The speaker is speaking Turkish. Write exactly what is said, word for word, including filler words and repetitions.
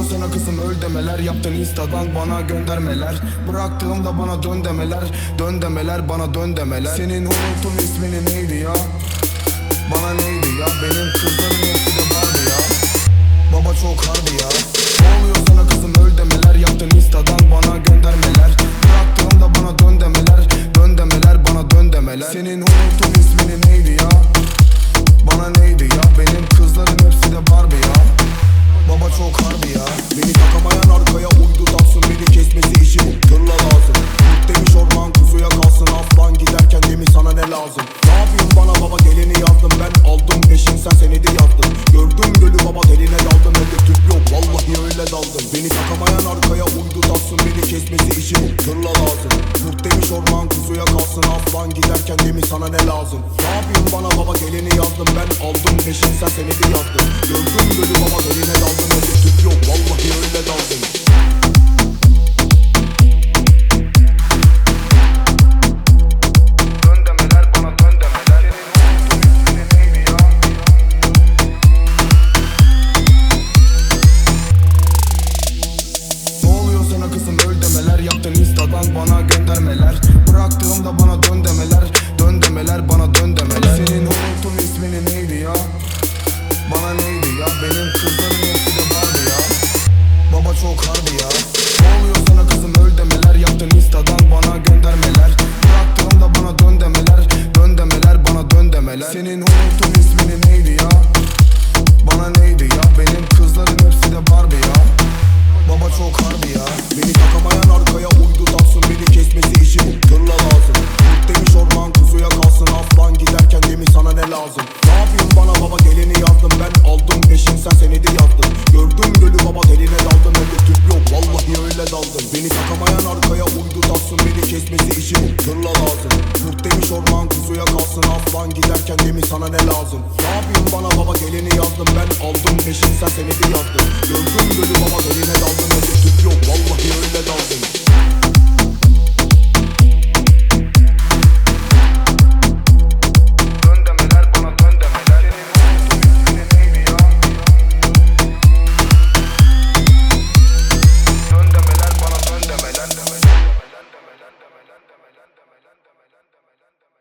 sana kızım öl demeler, yaptın instadan bana göndermeler, bıraktığımda bana dön demeler, dön demeler bana dön demeler. Senin unuttum ismini neydi ya? Bana neydi ya? Benim kızların hepsi de vardı ya. Baba çok harbi ya. Ne oluyor sana kızım öl demeler, yaptın instadan bana göndermeler, bıraktığımda bana dön demeler, dön demeler bana dön demeler. Senin unuttum ismini neydi ya? Bana neydi ya? Benim kızların hepsi de Barbie ya. Baba çok harbi ya. Beni takamayan arkaya uydu tatsın, beni kesmesi işi bu, tırla lazım. Kurt demiş orman kuzuya kalsın, aslan giderken demiş sana ne lazım. Ne yapayım bana baba, geleni yazdım ben, aldım peşin sen senedi yazdın. Gördüm gölü baba, deline daldım, evde tüp yok vallahi öyle daldım. Beni takamayan arkaya uydu tatsın, beni kesmesi işi bu, tırla lazım. Kurt demiş orman kuzuya kalsın, aslan giderken demiş sana ne lazım. Ne yapayım bana baba, geleni yazdım ben, aldım peşin sen senedi yazdın. Gördüm gölü baba, deline daldım, evde tüp yok vallahi öyle daldım. Kızım öl demeler, yaptın instadan bana göndermeler, bıraktığımda bana dön demeler, dön demeler bana dön demeler. Senin unuttum ismini neydi ya? Bana neydi ya? Benim kızların hepsi de vardı ya. Baba çok harbi ya. Ne oluyor sana kızım öl demeler, yaptın instadan bana göndermeler, bıraktığımda bana dön demeler, dön demeler bana dön demeler. Senin unuttum ismini neydi ya? Bana neydi ya? Benim kızların hepsi de Barbie ya. Baba çok harbi ya. Beni takamayan arkaya uydu tatsın, beni kesmesi işi bu, tırla lazım. Kurt demiş orman kuzuya kalsın, aslan giderken demiş sana ne lazım. Ne yapayım bana baba, geleni yazdım ben, aldım peşin sen senedi yazdın. Gördüm gölü baba, deline daldım, evde tüp yok vallahi öyle daldım. Beni takamayan arkaya uydu tatsın, beni kesmesi işi bu, tırla lazım. Kurt demiş orman kuzuya kalsın, aslan giderken demiş sana ne lazım. Ne yapayım bana baba, geleni yazdım ben, aldım peşin sen senedi yazdın. Gördüm gölü baba, deline daldım, evde tüp yok vallahi